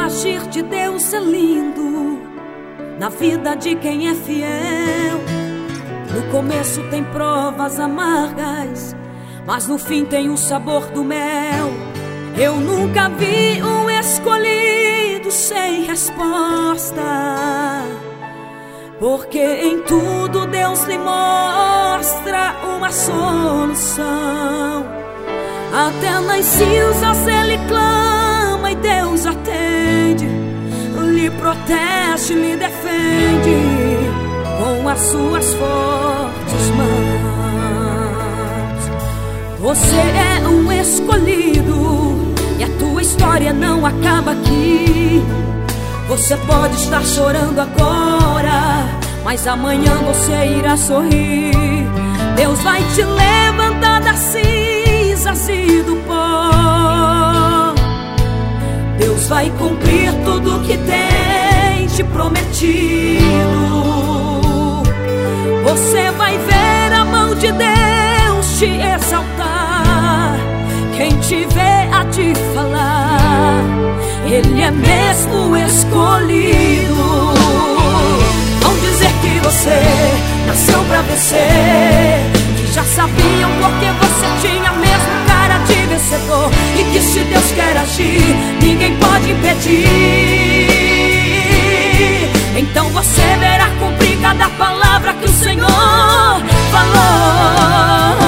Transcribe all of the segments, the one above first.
agir de Deus é lindo na vida de quem é fiel. No começo tem provas amargas, mas no fim tem o sabor do mel. Eu nunca vi um escolhido sem resposta, porque em tudo Deus lhe mostra uma solução. Até nas cinzas ele clama e Deus atende, lhe protege, lhe defende com as suas fortes mãos. Você é um escolhido e a tua história não acaba aqui. Você pode estar chorando agora, mas amanhã você irá sorrir. Deus vai te levantar das cinzas e do pó. Deus vai cumprir tudo que tem te prometido. Você vai ver a mão de Deus te exaltar. Quem te vê a te falar, Ele é mesmo escolhido. Vão dizer que você nasceu pra vencer, que já sabiam porque você tinha mesmo cara de vencedor, e que se Deus quer agir, ninguém pode impedir. Então você verá cumprir cada palavra que o Senhor falou.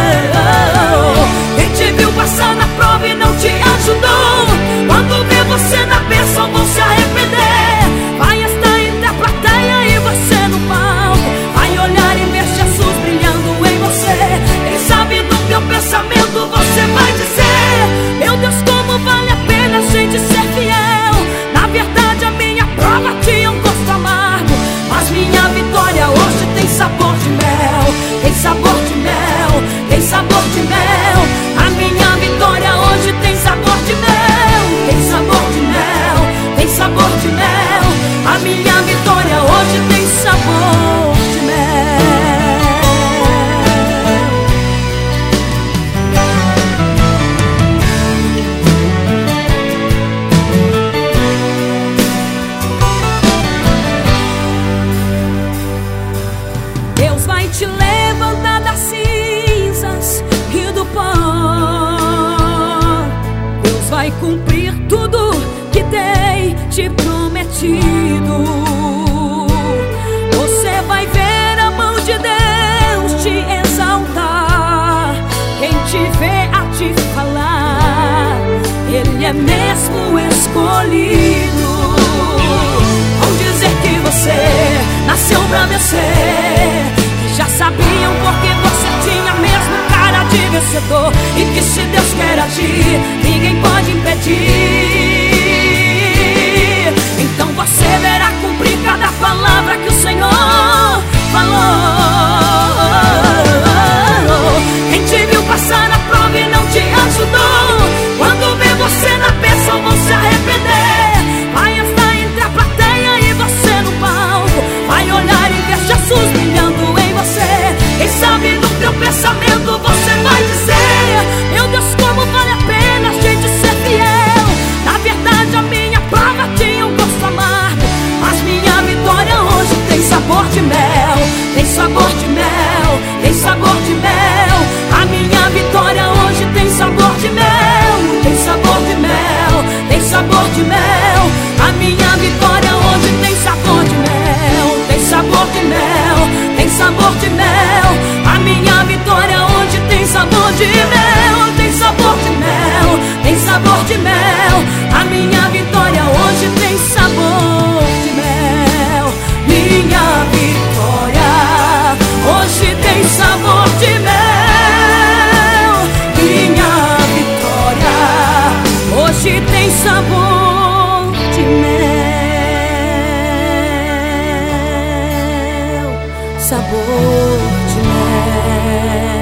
Quem te viu passar na prova e não te ajudou, quando vê você na bênção vão se arrepender. Vai estar entre a plateia e você no palco, vai olhar e ver Jesus brilhando em você. Quem sabe do teu pensamento você vai dizer: meu Deus, como vale a pena a gente ser fiel. Na verdade a minha prova tinha um gosto amargo, mas minha vitória hoje tem sabor de mel. Tem sabor de mel, tem sabor de mel. A minha vitória hoje tem sabor de mel. Tem sabor de mel, tem sabor de mel. A minha vitória hoje tem sabor de mel. Deus vai te levantar das cinzas e do pó. Deus vai cumprir tudo que tem te prometido. Você vai ver a mão de Deus te exaltar. Quem te vê a te falar, Ele é mesmo escolhido. Vão dizer que você nasceu pra vencer, que já sabiam porque você tinha mesmo cara de vencedor, e que se Deus quer agir, ninguém pode impedir. Então você verá cumprir cada palavra que o Senhor falou. Quem te viu passar na prova e não te ajudou, quando vê você na bênção vão se arrepender. Vai estar entre a plateia e você no palco, vai olhar e ver Jesus brilhando em você. Quem sabe do teu pensamento você vai dizer: meu Deus, como vale a pena a gente ser fiel. Na verdade a minha prova tinha um gosto amargo, mas minha vitória hoje tem sabor de mel. Tem sabor de mel, tem sabor de mel. A minha vitória hoje tem sabor de mel. Tem sabor de mel, tem sabor de mel. A minha vitória hoje tem sabor de mel. Tem sabor de mel, tem sabor de mel. A minha vitória hoje tem sabor de mel. Tem sabor de mel, tem sabor de mel. A minha vitória hoje tem sabor de mel. Minha vitória hoje tem sabor de mel. Minha vitória hoje tem sabor de mel. Sabor de mel.